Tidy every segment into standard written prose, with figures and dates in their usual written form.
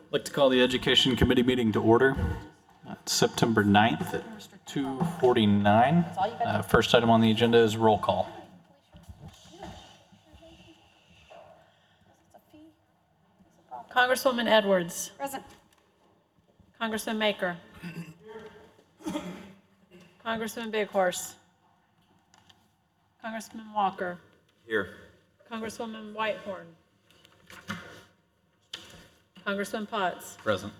I'd like to call the Education Committee meeting to order. It's September 9th at 2:49. First item on the agenda is roll call. Congresswoman Edwards. Present. Congressman Maker. Congressman Big Horse. Congressman Walker. Here. Congresswoman Whitehorn. Congressman Potts. Present.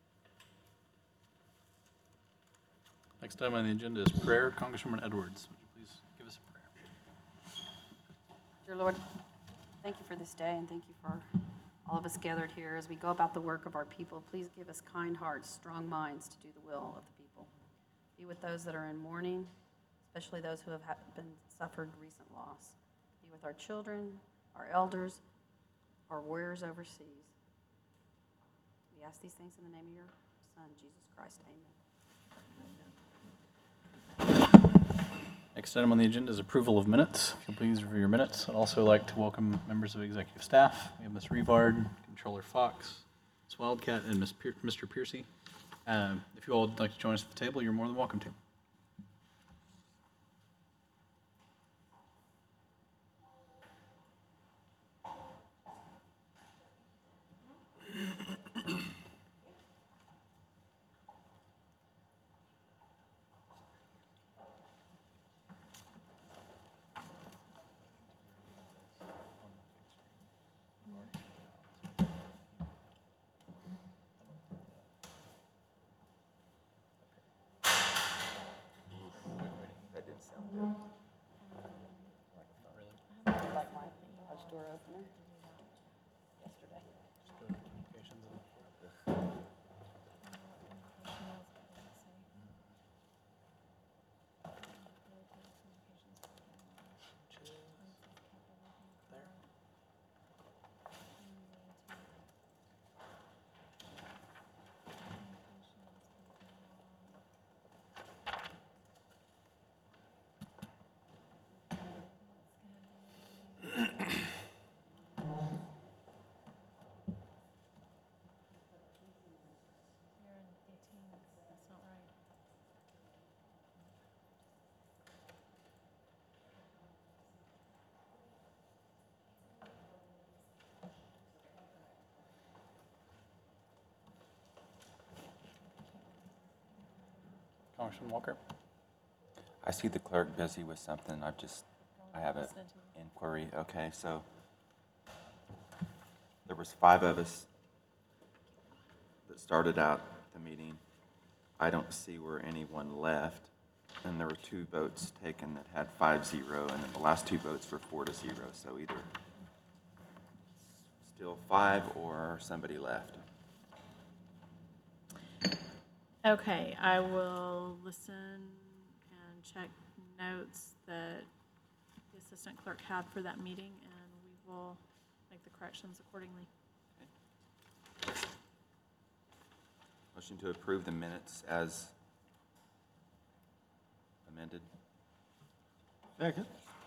Next item on the agenda is prayer. Congresswoman Edwards, would you please give us a prayer? Dear Lord, thank you for this day and thank you for all of us gathered here as we go about the work of our people. Please give us kind hearts, strong minds to do the will of the people. Be with those that are in mourning, especially those who have suffered recent loss. Be with our children, our elders, our warriors overseas. We ask these things in the name of your Son, Jesus Christ. Amen. Next item on the agenda is approval of minutes. If you'll please review your minutes. I'd also like to welcome members of executive staff. We have Ms. Revard, Controller Fox, Ms. Wildcat, and Mr. Piercy. If you all would like to join us at the table, you're more than welcome to. That didn't sound good. Like my garage door opener yesterday. Congressman Walker. I see the clerk busy with something. I have an inquiry. Okay, so there was 5 of us that started out the meeting. I don't see where anyone left. And there were 2 votes taken that had 5-0, and then the last 2 votes were 4-0. So either still 5 or somebody left. Okay, I will listen and check notes that the assistant clerk had for that meeting, and we will make the corrections accordingly. Motion to approve the minutes as amended. Second.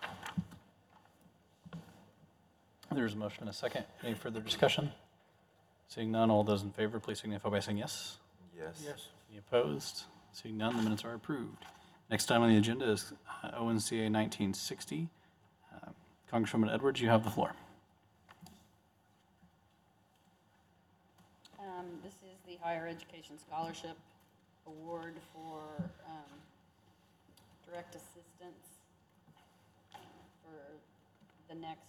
There's a motion and a second. Any further discussion? Seeing none, all those in favor, please signify by saying yes. Yes. Any opposed? Seeing none, the minutes are approved. Next item on the agenda is ONCA 1960. Congresswoman Edwards, you have the floor. This is the Higher Education Scholarship Award for direct assistance for the next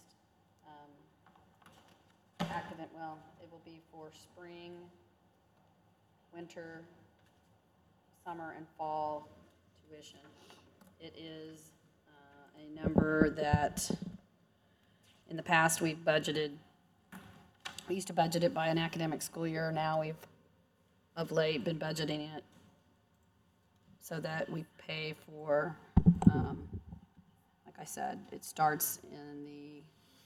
academic, well, it will be for spring, winter, summer, and fall tuition. It is a number that in the past we used to budget it by an academic school year. Now we've of late been budgeting it so that we pay for, like I said, it starts in the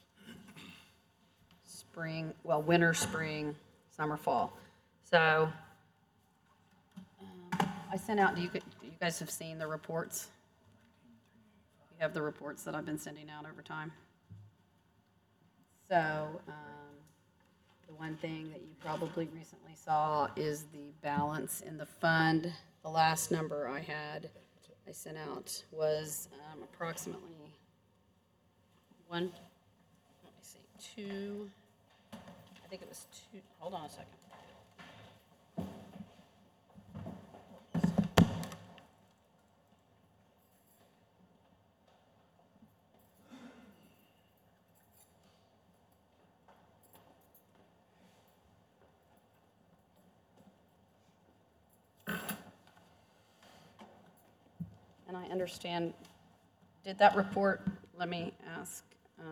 spring, well, winter, spring, summer, fall. So I sent out, you guys have seen the reports? You have the reports that I've been sending out over time. So The one thing that you probably recently saw is the balance in the fund. The last number I sent out was approximately let me see, I think it was two, hold on a second. And I understand, did that report, let me ask,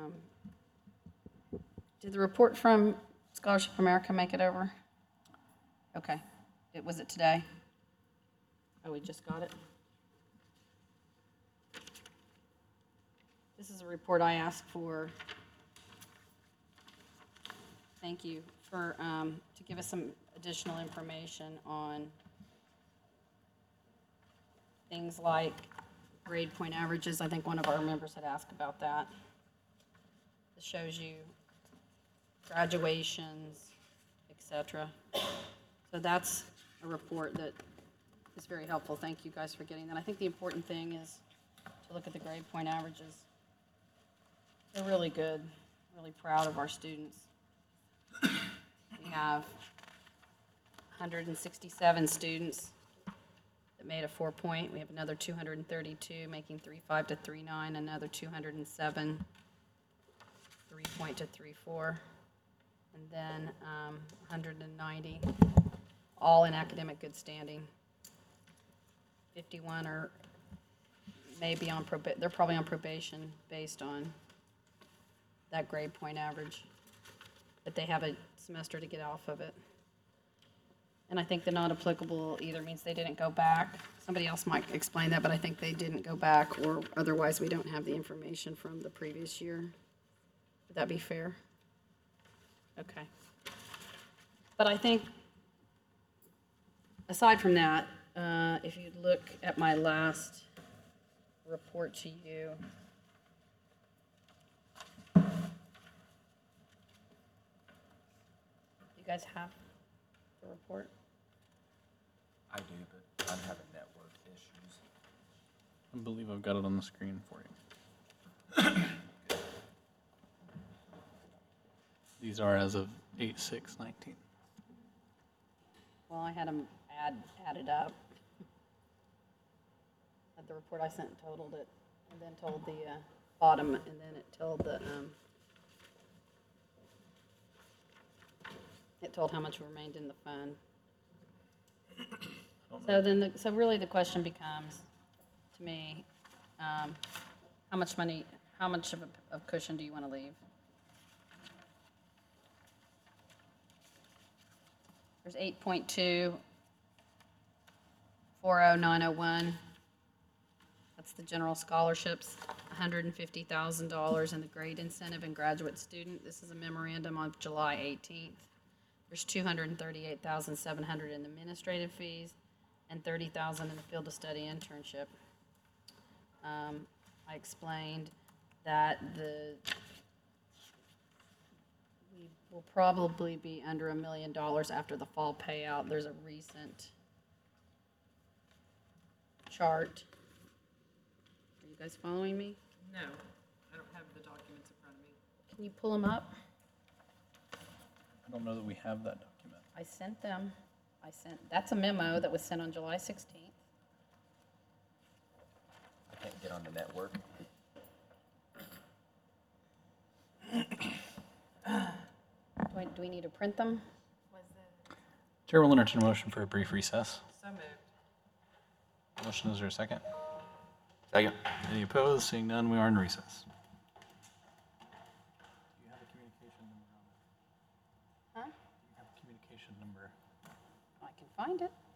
did the report from Scholarship America make it over? Okay. Was it today? Oh, we just got it? This is a report I asked for. Thank you for, to give us some additional information on things like grade point averages. I think one of our members had asked about that. This shows you graduations, etc. So that's a report that is very helpful. Thank you guys for getting that. I think the important thing is to look at the grade point averages. They're really good. Really proud of our students. We have 167 students that made a 4-point. We have another 232 making 3.5 to 3.9, another 207 3-point to 3.4, and then 190 all in academic good standing. 51 are maybe on probation. They're probably on probation based on that grade point average, but they have a semester to get off of it. And I think the not applicable either means they didn't go back. Somebody else might explain that, but I think they didn't go back, or otherwise we don't have the information from the previous year. Would that be fair? Okay. But I think, aside from that, if you look at my last report to you, you guys have the report? I do, but I'm having network issues. I believe I've got it on the screen for you. These are as of 8/6/19. Well, I had them added up. But the report I sent totaled it, and then told the bottom, and then it told the, it told how much remained in the fund. So then, so really the question becomes, to me, how much money, how much of cushion do you want to leave? There's 8.2, 40901. That's the general scholarships, $150,000 in the grade incentive and graduate student. This is a memorandum on July 18th. There's $238,700 in administrative fees and $30,000 in the field of study internship. I explained that we will probably be under $1 million after the fall payout. There's a recent chart. Are you guys following me? No, I don't have the documents in front of me. Can you pull them up? I don't know that we have that document. I sent them. That's a memo that was sent on July 16th. I can't get on the network. Do we need to print them? Chair will entertain a motion for a brief recess. So moved. Motion, is there a second? Second. Any opposed? Seeing none, we are in recess. Do you have a communication number on it? Huh? Do you have a communication number? I can find it.